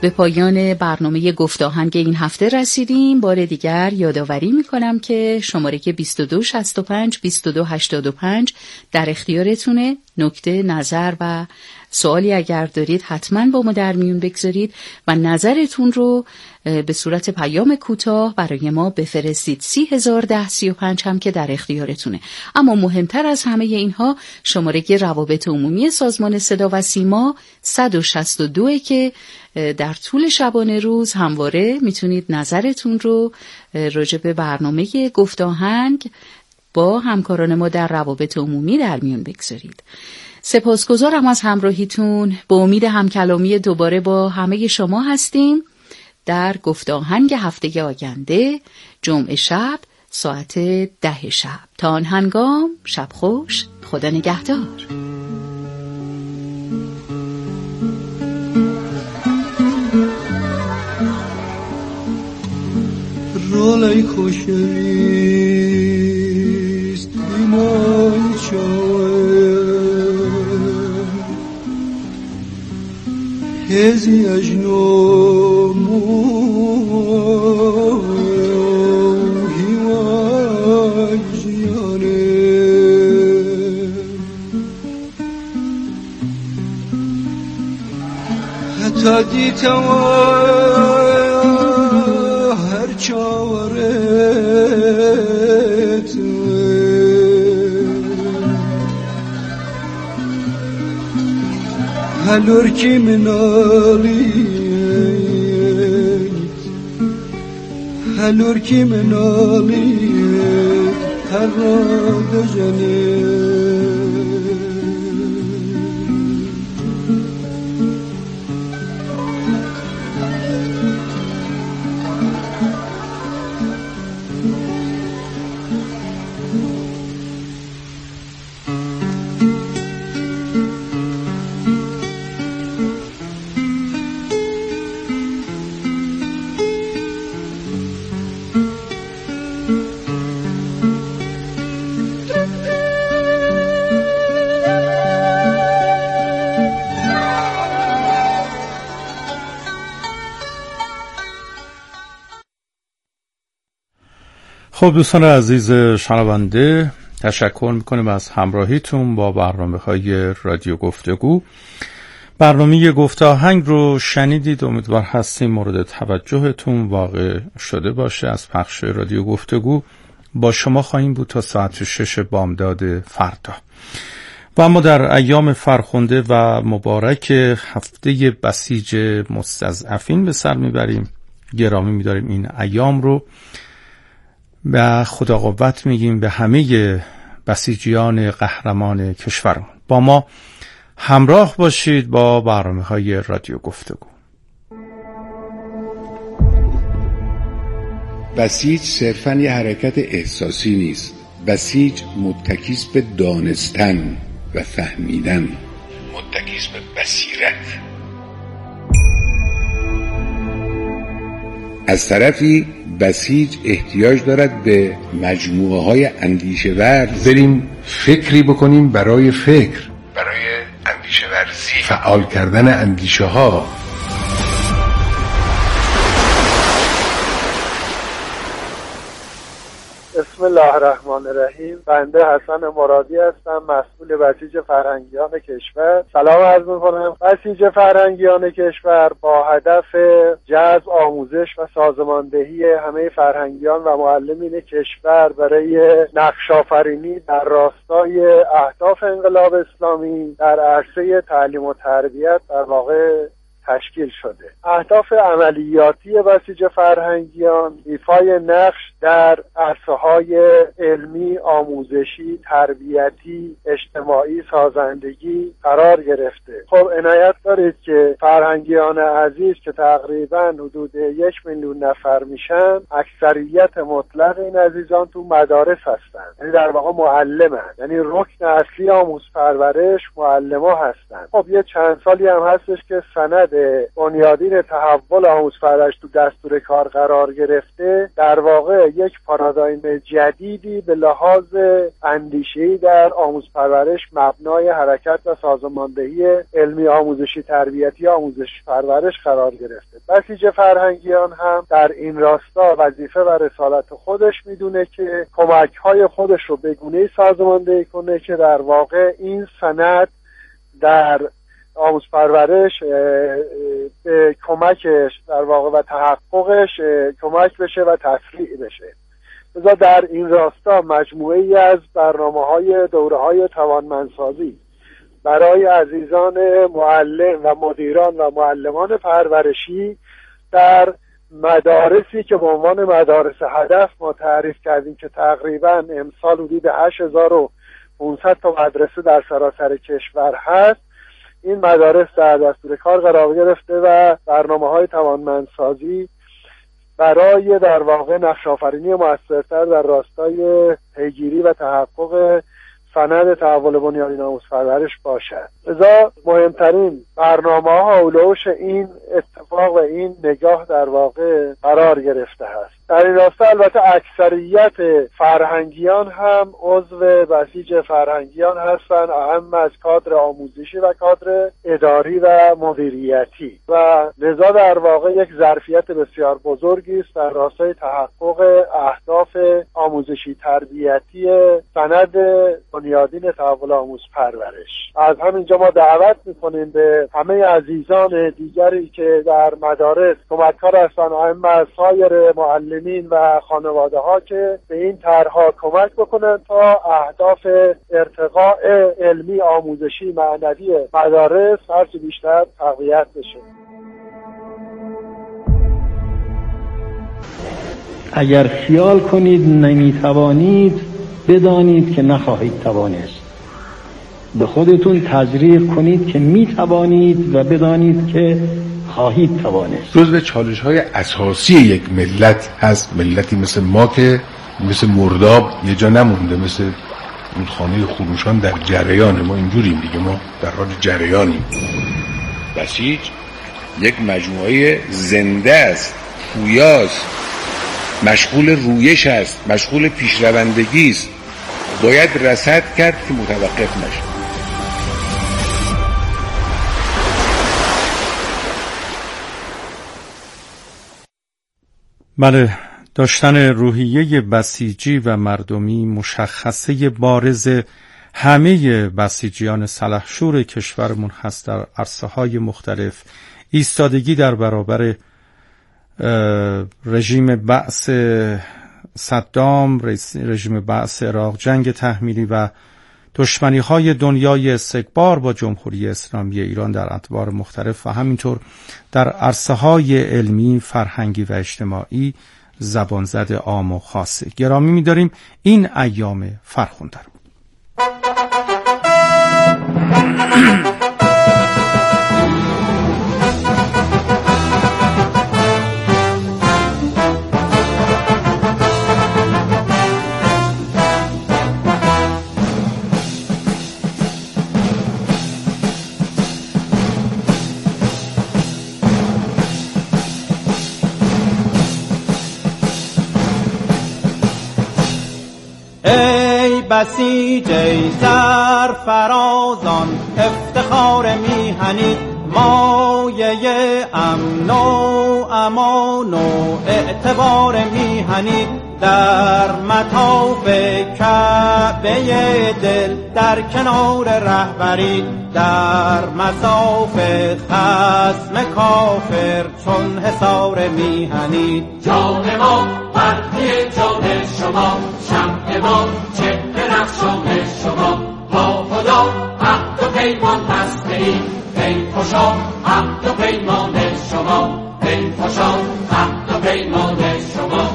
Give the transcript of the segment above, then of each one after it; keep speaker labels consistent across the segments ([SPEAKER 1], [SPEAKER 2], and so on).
[SPEAKER 1] به پایان برنامه گفتاهنگ این هفته رسیدیم. بار دیگر یادآوری میکنم که شماره 2265 2285 در اختیارتونه. نکته، نظر و سوالی اگر دارید حتما با ما در میون بگذارید و نظرتون رو به صورت پیام کوتاه برای ما بفرستید. 301035 هم که در اختیارتونه. اما مهمتر از همه اینها شماره روابط عمومی سازمان صدا و سیما 162 که در طول شبانه روز همواره میتونید نظرتون رو راجع به برنامه گفتاهنگ با همکاران ما در روابط عمومی در میون بگذارید. سپاسگزارم از همراهیتون. با امید همکلامی دوباره با همه شما هستیم در گفتاهنگ هفته آینده جمعه شب ساعت 10 شب. تا آن هنگام شب خوش، خدا نگهدار.
[SPEAKER 2] رولای خوشیست دیمان چاوه هزی اجنو هیوان جیانه حتی دیتوان چاورت هلور کی منالی هر را دجنه
[SPEAKER 3] خب دوستان عزیز شنونده، تشکر میکنیم از همراهیتون با برنامه‌های رادیو گفتگو. برنامه گفتاهنگ رو شنیدید، امیدوار هستیم مورد توجهتون واقع شده باشه. از پخش رادیو گفتگو با شما خواهیم بود تا ساعت 6 بامداد فردا. و اما در ایام فرخنده و مبارک هفته بسیج مستضعفین به سر میبریم. گرامی میداریم این ایام رو و خدا قوت میگیم به همه بسیجیان قهرمان کشورمون. با ما همراه باشید با برنامه‌های رادیو گفتگو.
[SPEAKER 4] بسیج صرفاً یه حرکت احساسی نیست. بسیج متکیست به دانستن و فهمیدن، متکیست به بصیرت. از طرفی بسیج احتیاج دارد به مجموعه های اندیشه ورز. بریم فکری بکنیم برای فکر، برای اندیشه ورزی، فعال کردن اندیشه ها.
[SPEAKER 5] بسم الله الرحمن الرحیم. بنده حسن مرادی هستم، مسئول بسیج فرهنگیان کشور. سلام عرض می‌کنم. بسیج فرهنگیان کشور با هدف جذب، آموزش و سازماندهی همه فرهنگیان و معلمین کشور برای نقش‌آفرینی در راستای اهداف انقلاب اسلامی در عرصه تعلیم و تربیت در واقع تشکیل شده. اهداف عملیاتی بسیج فرهنگیان ایفای نقش در عرصه‌های علمی، آموزشی، تربیتی، اجتماعی، سازندگی قرار گرفته. خب عنایت دارید که فرهنگیان عزیز که تقریباً حدود 1 میلیون نفر میشن، اکثریت مطلق این عزیزان تو مدارس هستن، یعنی در واقع معلمن، یعنی رکن اصلی آموز پرورش معلما هستن. خب یه چند سالی هم هستش که سند بنیادین تحول آموزش پرورش تو دستور کار قرار گرفته، در واقع یک پارادایم جدیدی به لحاظ اندیشه‌ای در آموزش پرورش مبنای حرکت و سازماندهی علمی آموزشی تربیتی آموزش پرورش قرار گرفته. بسیج فرهنگیان هم در این راستا وظیفه و رسالت خودش میدونه که کمک‌های خودش رو به گونه‌ای سازماندهی کنه که در واقع این سند در آموزش پرورش به کمکش در واقع و تحققش کمک بشه و تسریع بشه. لذا در این راستا مجموعه‌ای از برنامه‌های دوره‌های توانمندسازی برای عزیزان معلم و مدیران و معلمان پرورشی در مدارسی که به عنوان مدارس هدف ما تعریف کردیم که تقریباً امسال حدود 8500 تا مدرسه در سراسر کشور هست، این مدارس در دستور کار قرار گرفته و برنامه‌های توانمندسازی برای در واقع نقش آفرینی موثرتر در راستای پیگیری و تحقق سند تحول بنیادین آموزش پرورش باشد. لذا مهمترین برنامه‌ها اولوش این اتفاق و این نگاه در واقع قرار گرفته است. در این راستا البته اکثریت فرهنگیان هم عضو بسیج فرهنگیان هستند، اهم از کادر آموزشی و کادر اداری و مدیریتی، و لذا در واقع یک ظرفیت بسیار بزرگی است در راستای تحقق اهداف آموزشی تربیتی سند بنیادین تحول آموزش پرورش. از همینجا ما دعوت می‌کنیم به همه عزیزان دیگری که در مدارس کمک‌کار هستند، اهم از سایر معلمین و خانواده ها که به این طرح‌ها کمک بکنن تا اهداف ارتقاء علمی آموزشی معنوی مدارس هرچه بیشتر تقویت بشه.
[SPEAKER 6] اگر خیال کنید نمیتوانید، بدانید که نخواهید توانست. به خودتون تزریق کنید که میتوانید و بدانید که خواهید توانست.
[SPEAKER 4] جزو چالش‌های اساسی یک ملت هست. ملتی مثل ما که مثل مرداب یه جا نمونده، مثل رودخانه خروشان در جریان. ما اینجوریم دیگه، ما در حال جریانیم.
[SPEAKER 7] بسیج یک مجموعه زنده است، پویاست، مشغول رویش است، مشغول پیشروندگی است. باید رصد کرد که متوقف نشه.
[SPEAKER 3] بله، داشتن روحیه بسیجی و مردمی مشخصه بارز همه بسیجیان سلحشور کشورمون هست. در عرصه‌های مختلف ایستادگی در برابر رژیم بعث صدام، رژیم بعث عراق، جنگ تحمیلی و دشمنی‌های دنیای استکبار با جمهوری اسلامی ایران در ادوار مختلف و همینطور در عرصه‌های علمی، فرهنگی و اجتماعی زبانزد عام و خاصه. گرامی می‌داریم این ایام فرخنده رو.
[SPEAKER 8] بسیج ای سرفرازان، افتخار میهنید، مایه امن و امان و اعتبار میهنید. در مطاف کعبه دل در کنار رهبری، در مصاف خصم کافر چون حصار میهنید.
[SPEAKER 9] جان ما برقی جان شما، شمع ما چهره رخشان شما. با خدا عهد و پیمان بسته ایم، ای خوشا عهد و پیمان شما، ای خوشا عهد و پیمان شما.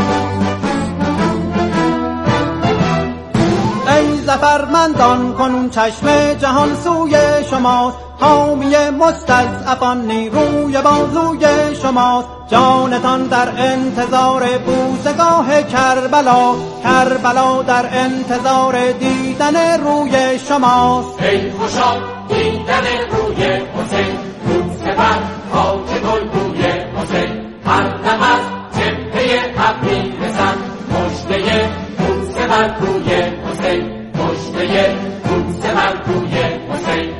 [SPEAKER 8] زفرمندان کنون چشم جهان سوی شماست، حامی مستضعفان نیروی بازوی شماست. جانتان در انتظار بوسگاه کربلا، کربلا در انتظار دیدن روی شماست.
[SPEAKER 9] ای خوشا دیدن روی حسین، بوسه بر خاک گلبوی حسین. هر دم از جبهه حق میرسد مژده بوسه بر روی حسین، مژده بوسه بر روی حسین.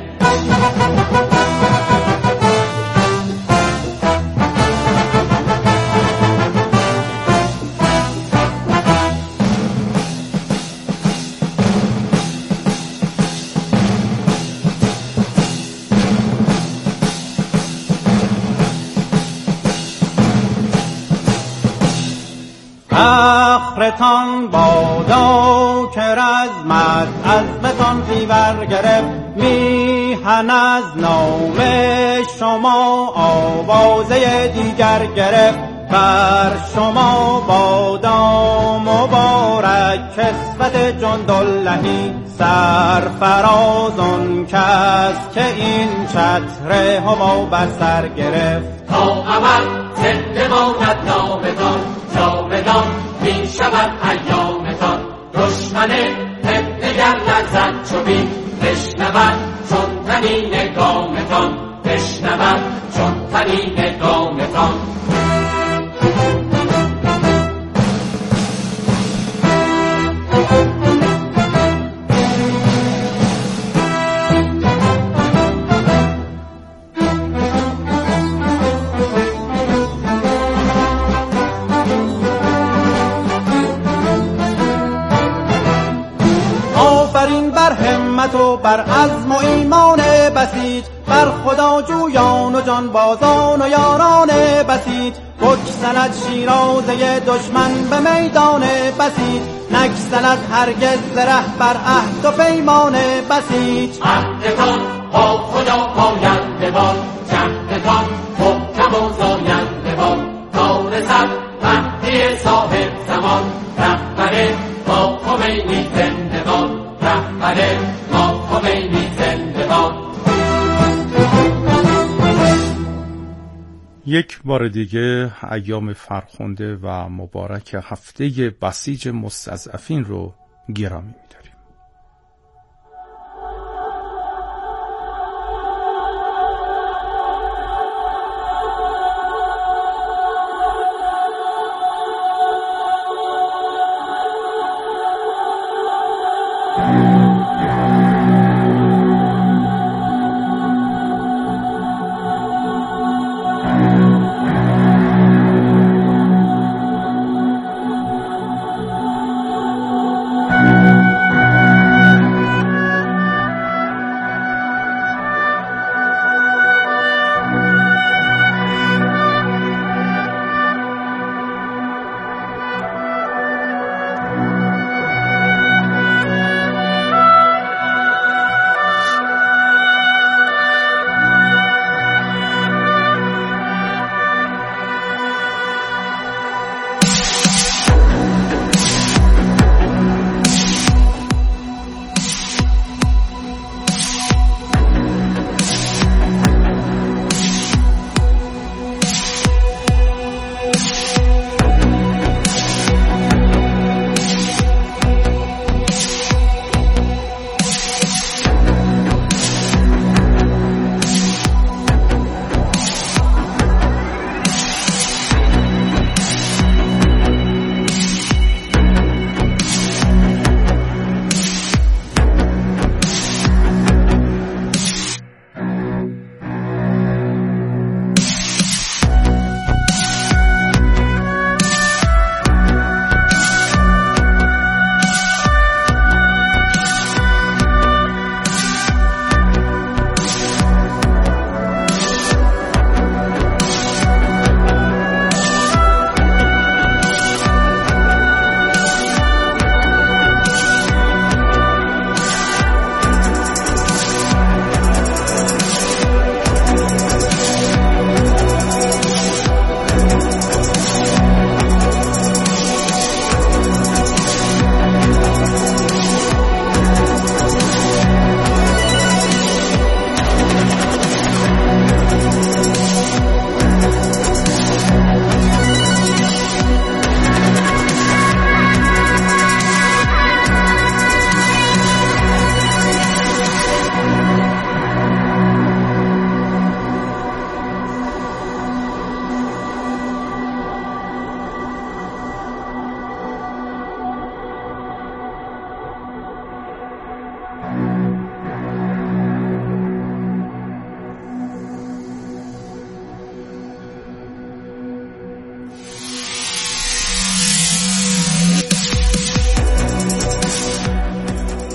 [SPEAKER 8] فخرتان بادا که رزمت عزمتان زیور گرفت، میهن از نام شما آوازه دیگر گرفت. بر شما بادا مبارک کسوت جنداللهی، سرفراز آن کس که این چتر هوا بر سر گرفت.
[SPEAKER 9] تا ابد زنده ماند نامتان، جاودان می شود ایامتان. دشمن فتنگر لرزد چو بید، بشنود چون طنین گامتان، بشنود چون طنین گامتان.
[SPEAKER 8] و بر عزم و ایمان بسیج، بر خدا جویان و جان بازان و یاران بسیج. بگسلد شیرازه دشمن به میدان بسیج، نگسلد هرگز زره بر عهد و پیمان بسیج.
[SPEAKER 9] عهدتان با خدا پاینده باد، جهدتان محکم و زاینده باد. تا رسد مهدی صاحب زمان، رهبر با خمینی زنده باد، رهبر ما خمینی زنده باد.
[SPEAKER 3] یک بار دیگه ایام فرخنده و مبارک هفته بسیج مستضعفین رو گرامی می‌داریم.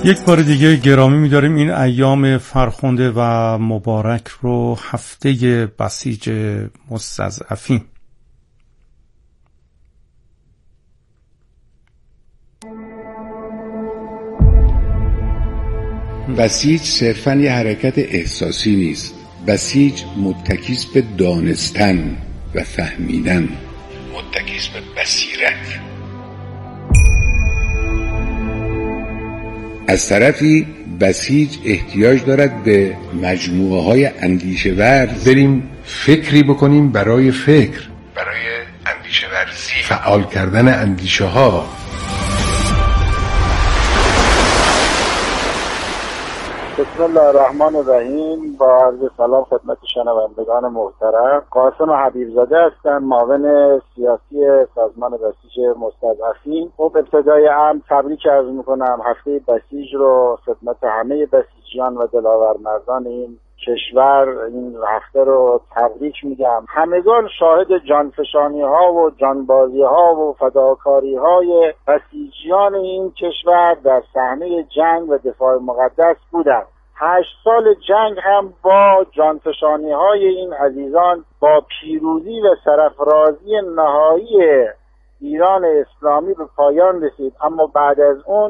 [SPEAKER 3] یک بار دیگه گرامی می‌داریم این ایام فرخنده و مبارک رو، هفته بسیج مستضعفین.
[SPEAKER 4] بسیج صرفاً یه حرکت احساسی نیست. بسیج متکیست به دانستن و فهمیدن، متکیست به بصیرت. از طرفی بسیج احتیاج دارد به مجموعه های اندیشه ورز. بریم فکری بکنیم برای فکر، برای اندیشه ورزی، فعال کردن اندیشه ها.
[SPEAKER 5] بسم الله الرحمن الرحیم. با عرض سلام خدمت شنوندگان محترم، قاسم حبیبزاده هستم، معاون سیاسی سازمان بسیج مستضعفین. خب ابتدای امر تبریک عرض میکنم هفته بسیج رو خدمت همه بسیجیان و دلاورمردان این کشور. این هفته رو تبریک میگم. همگان شاهد جانفشانی ها و جانبازی ها و فداکاری های بسیجیان این کشور در صحنه جنگ و دفاع مقدس بودند. 8 سال جنگ هم با جانفشانی های این عزیزان با پیروزی و سرافرازی نهایی ایران اسلامی به پایان رسید. اما بعد از اون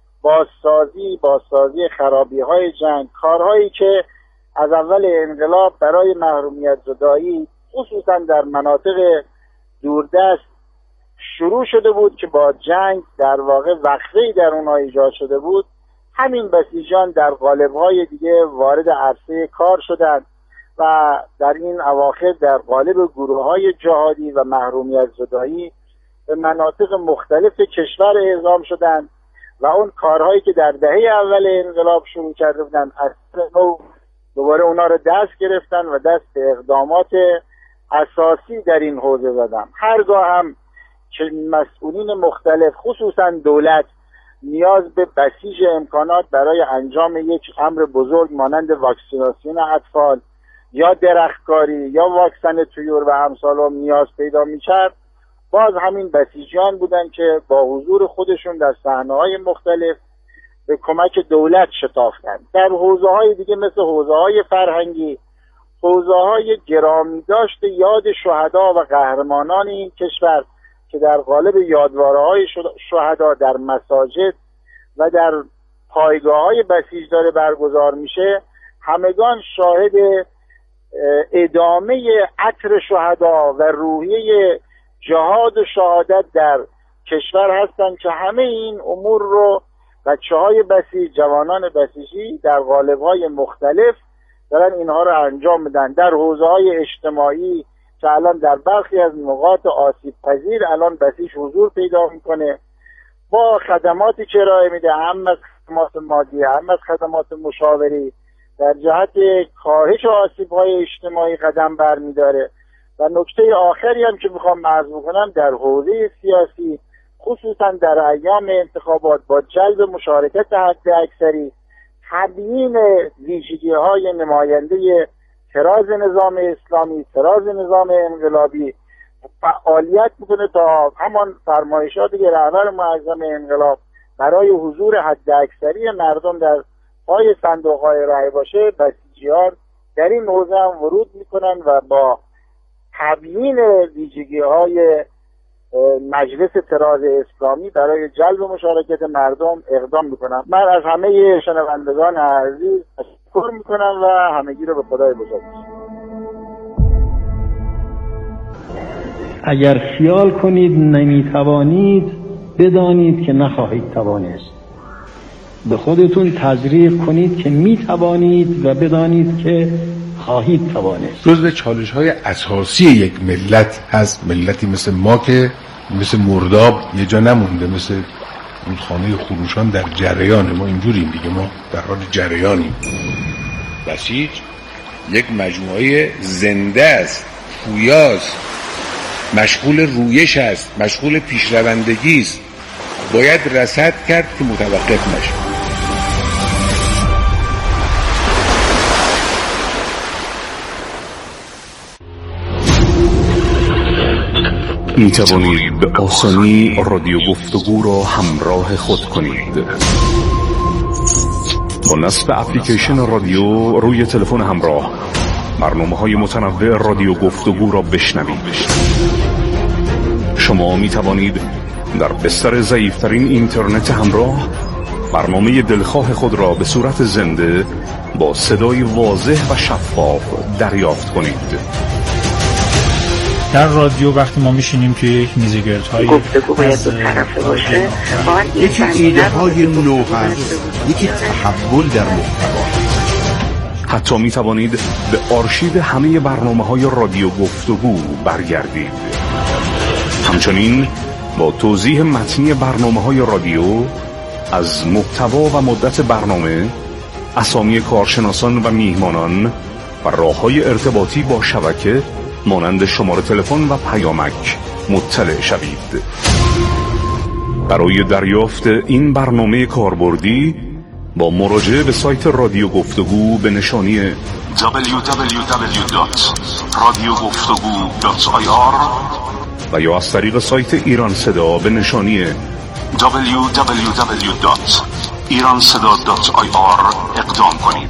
[SPEAKER 5] بازسازی خرابی های جنگ، کارهایی که از اول انقلاب برای محرومیت زدایی خصوصا در مناطق دوردست شروع شده بود که با جنگ در واقع وقفه‌ای در اونها ایجاد شده بود، همین بسیجان در قالب‌های دیگه وارد عرصه کار شدند و در این اواخر در قالب گروه‌های جهادی و محرومیت زدایی به مناطق مختلف کشور اعزام شدند و اون کارهایی که در دهه اول انقلاب شروع کرده بودند از نو دوباره اونا رو دست گرفتن و دست به اقدامات اساسی در این حوزه زدن. هرگاه هم که مسئولین مختلف خصوصا دولت نیاز به بسیج امکانات برای انجام یک امر بزرگ مانند واکسیناسیون اطفال یا درختکاری یا واکسن طیور و امثال نیاز پیدا می‌کرد، باز همین بسیجیان بودن که با حضور خودشون در صحنه‌های مختلف به کمک دولت شتافتند. در حوزه‌های دیگه مثل حوزه‌های فرهنگی، حوزه‌های گرامی داشت یاد شهدا و قهرمانان این کشور که در قالب یادواره‌های شهدا در مساجد و در پایگاه‌های بسیج داره برگزار میشه، همگان شاهد ادامه عطر شهدا و روحیه جهاد و شهادت در کشور هستند که همه این امور رو بچه‌های بسیج، جوانان بسیجی در قالب‌های مختلف دارن اینها رو انجام میدن. در حوزه‌های اجتماعی که الان در برخی از نقاط آسیب پذیر الان بسیج حضور پیدا میکنه، با خدماتی که ارائه میده، هم از خدمات مادی هم از خدمات مشاوری در جهت کاهش آسیب‌های اجتماعی قدم برمیداره. و نکته آخری هم که میخوام عرض بکنم در حوزه سیاسی، خصوصا در ایام انتخابات با جلب مشارکت حد اکثری، تبیین ویژگی‌های نماینده طراز نظام اسلامی، طراز نظام انقلابی فعالیت میکنه تا همان فرمایشاتی که رهبر معظم انقلاب برای حضور حد اکثری مردم در پای صندوق‌های رای باشه، بسیجیان در این حوزه هم ورود میکنن و با تبیین ویژگی‌های مجلس طراز اسلامی برای جلب مشارکت مردم اقدام میکنم. من از همه شنوندگان عزیز تشکر میکنم و همگی رو به خدای بزرگ می‌سپارم.
[SPEAKER 6] اگر خیال کنید نمیتوانید، بدانید که نخواهید توانست. به خودتون تزریق کنید که میتوانید و بدانید که خواهید توانست.
[SPEAKER 4] جزو چالش‌های اساسی یک ملت هست. ملتی مثل ما که مثل مرداب یه جا نمونده، مثل رودخانه خروشان در جریان. ما اینجوریم دیگه، ما در حال جریانیم.
[SPEAKER 7] بسیج یک مجموعه زنده است، پویاست، مشغول رویش است، مشغول پیشروندگی است. باید رصد کرد که متوقف نشه.
[SPEAKER 10] می توانید به آسانی رادیو گفتگو را همراه خود کنید. با نصب اپلیکیشن رادیو روی تلفن همراه برنامه‌های متنوع رادیو گفتگو را بشنوید. شما می توانید در بستر ضعیف‌ترین اینترنت همراه برنامه دلخواه خود را به صورت زنده با صدای واضح و شفاف دریافت کنید.
[SPEAKER 11] در رادیو وقتی ما میشینیم توی یک میز گردهای
[SPEAKER 12] گفتگو باید دو طرفه باشه،
[SPEAKER 13] یکی ایده های نو هست، یکی تحول در محتوا.
[SPEAKER 10] حتی می توانید به آرشیو همه برنامه‌های رادیو گفتگو برگردید. همچنین با توضیح متنی برنامه‌های رادیو از محتوا و مدت برنامه، اسامی کارشناسان و میهمانان و راه‌های ارتباطی با شبکه مانند شماره تلفن و پیامک مطلع شوید. برای دریافت این برنامه کاربردی با مراجعه به سایت رادیو گفتگو به نشانی www.radiogoftegu.ir و یا از طریق سایت ایران صدا به نشانی www.iranseda.ir اقدام کنید.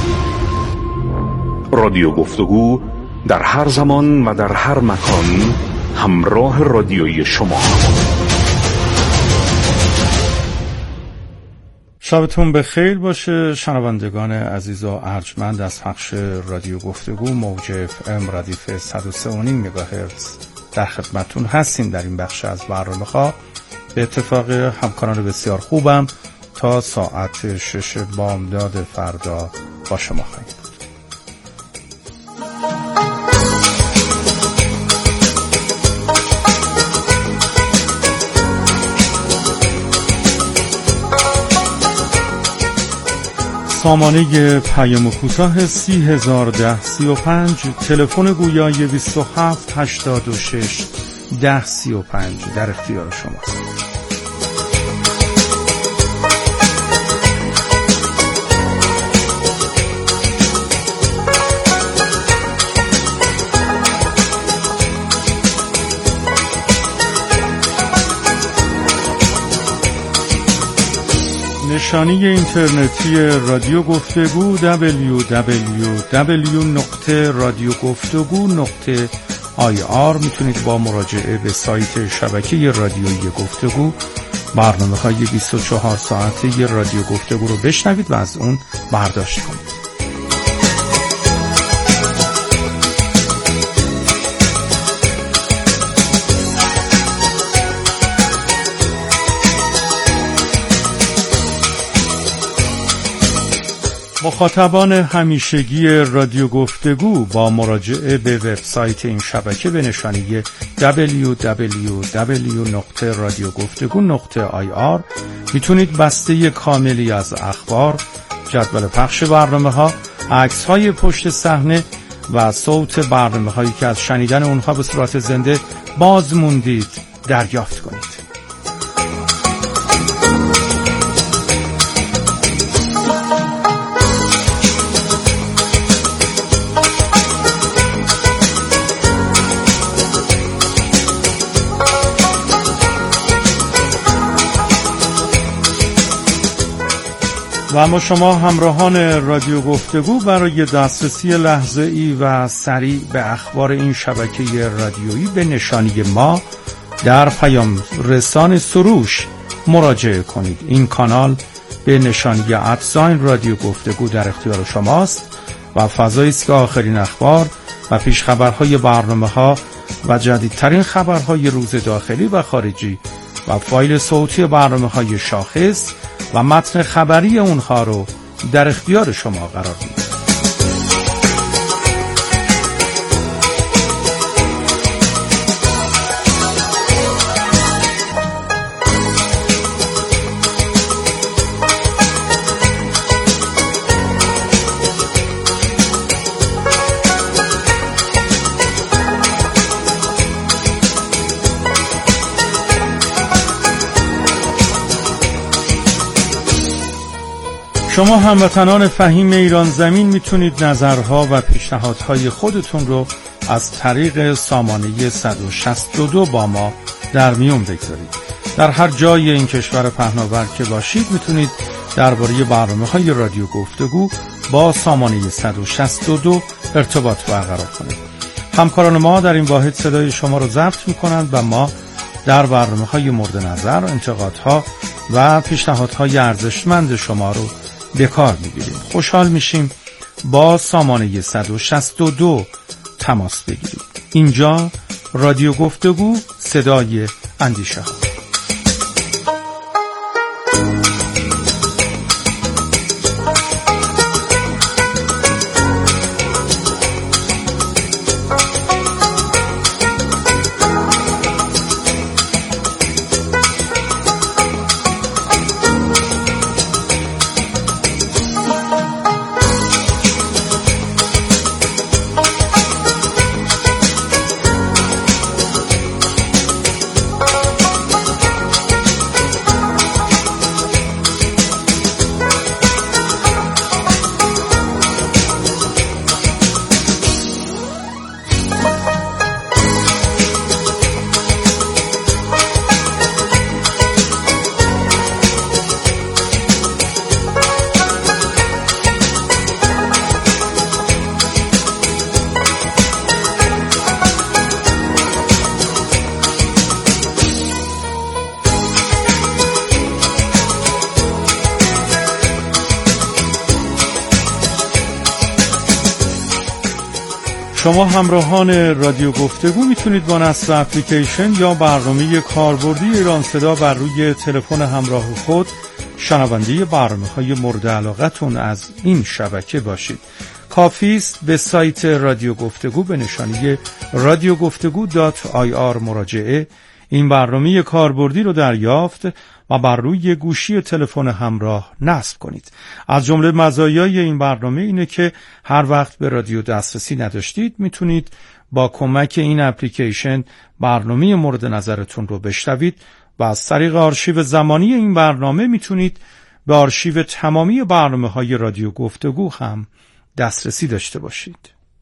[SPEAKER 10] رادیو گفتگو در هر زمان و در هر مکان همراه رادیویی شما.
[SPEAKER 3] شبتون بخیر باشه شنوندگان عزیز و ارجمند از پخش رادیو گفتگو موج FM ردیف 103.5 مگاهرتز در خدمتون هستیم. در این بخش از برنامه‌ها به اتفاق همکاران بسیار خوبم تا ساعت 6 بامداد فردا با شما خواهیم بود. سامانه پیام کوتاه 301035 تلفن گویای 2786 1035 در اختیار شماست. نشانی اینترنتی رادیو گفتگو www.radiogoftegu.ir. میتونید با مراجعه به سایت شبکه رادیویی گفتگو برنامه‌های 24 ساعته رادیو گفتگو رو بشنوید و از اون برداشت کنید. مخاطبان همیشگی رادیو گفتگو با مراجعه به وبسایت این شبکه به نشانی www.radiogoftegu.ir میتونید بسته کاملی از اخبار، جدول پخش برنامه‌ها، عکس‌های پشت صحنه و صوت برنامه‌هایی که از شنیدن اونها به صورت زنده باز موندید دریافت کنید. و اما شما همراهان رادیو گفتگو برای دسترسی لحظه‌ای و سریع به اخبار این شبکه رادیویی به نشانی ما در پیام رسان سروش مراجعه کنید. این کانال به نشانی @ رادیو گفتگو در اختیار شماست و فضایی است که آخرین اخبار و پیش خبرهای برنامه‌ها و جدیدترین خبرهای روز داخلی و خارجی و فایل صوتی برنامه‌های شاخص و متن خبری اونها رو در اختیار شما قرار میده. شما هموطنان فهیم ایران زمین میتونید نظرها و پیشنهادهای خودتون رو از طریق سامانه 162 با ما در میون بگذارید. در هر جای این کشور پهناور که باشید میتونید درباره برنامه‌های رادیو گفتگو با سامانه 162 ارتباط برقرار کنید. همکاران ما در این واحد صدای شما رو ضبط می‌کنند و ما در برنامه‌های مورد نظر، انتقادها و پیشنهادهای ارزشمند شما رو به کار می‌گیریم. خوشحال میشیم با سامانه 162 تماس بگیرید. اینجا رادیو گفتگو، صدای اندیشه ها. شما همراهان رادیو گفتگو میتونید با نصب اپلیکیشن یا برنامه کاربردی ایران صدا بر روی تلفن همراه خود شنونده برنامه‌های مورد علاقتون از این شبکه باشید. کافی است به سایت رادیو گفتگو به نشانی radiogoftegu.ir مراجعه این برنامه کاربردی رو دریافت و بر روی گوشی تلفن همراه نصب کنید. از جمله مزایای این برنامه اینه که هر وقت به رادیو دسترسی نداشتید میتونید با کمک این اپلیکیشن برنامه مورد نظرتون رو بشنوید و از طریق آرشیو زمانی این برنامه میتونید به آرشیو تمامی برنامه‌های رادیو گفتگو هم دسترسی داشته باشید.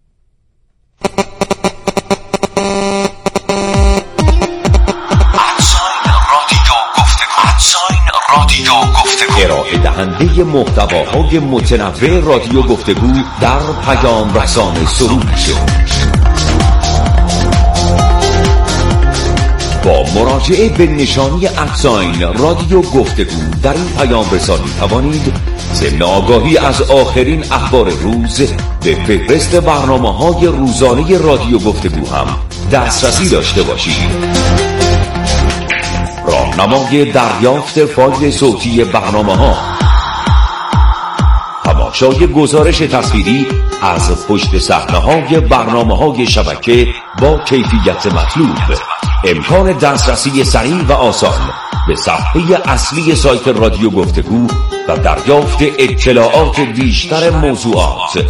[SPEAKER 14] رادیو گفتگو ارائه دهنده محتواهای متنوع رادیو گفتگو در پیام رسان سروش با مراجعه به نشانی ادساین رادیو گفتگو در این پیام رسانی توانید ضمن آگاهی از آخرین اخبار روز به فهرست برنامه‌های روزانه رادیو گفتگو هم دسترسی داشته باشید. راهنمای دریافت فایل صوتی برنامه‌ها، تماشای گزارش تصویری از پشت صحنه‌های برنامه‌های شبکه با کیفیت مطلوب، امکان دسترسی سریع و آسان به صفحه اصلی سایت رادیو گفتگو و دریافت اطلاعات بیشتر موضوعات.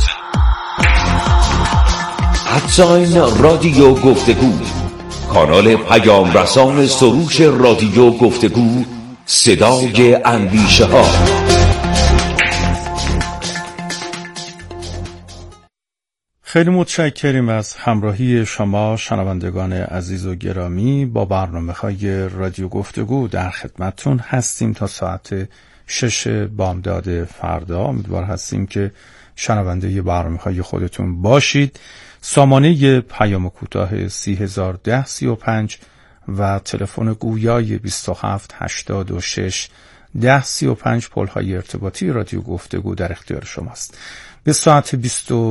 [SPEAKER 14] ادساین رادیو گفتگو، کانال پیام رسان سروش رادیو گفتگو، صدای اندیشه ها.
[SPEAKER 3] خیلی متشکریم از همراهی شما شنوندگان عزیز و گرامی. با برنامه‌های رادیو گفتگو در خدمتتون هستیم تا ساعت 6 بامداد فردا. امیدوار هستیم که شنونده برنامه‌های خودتون باشید. سامانه پیام کوتاه 301035 و تلفن گویای 2786 1035 پل‌های ارتباطی رادیو گفتگو در اختیار شماست. به ساعت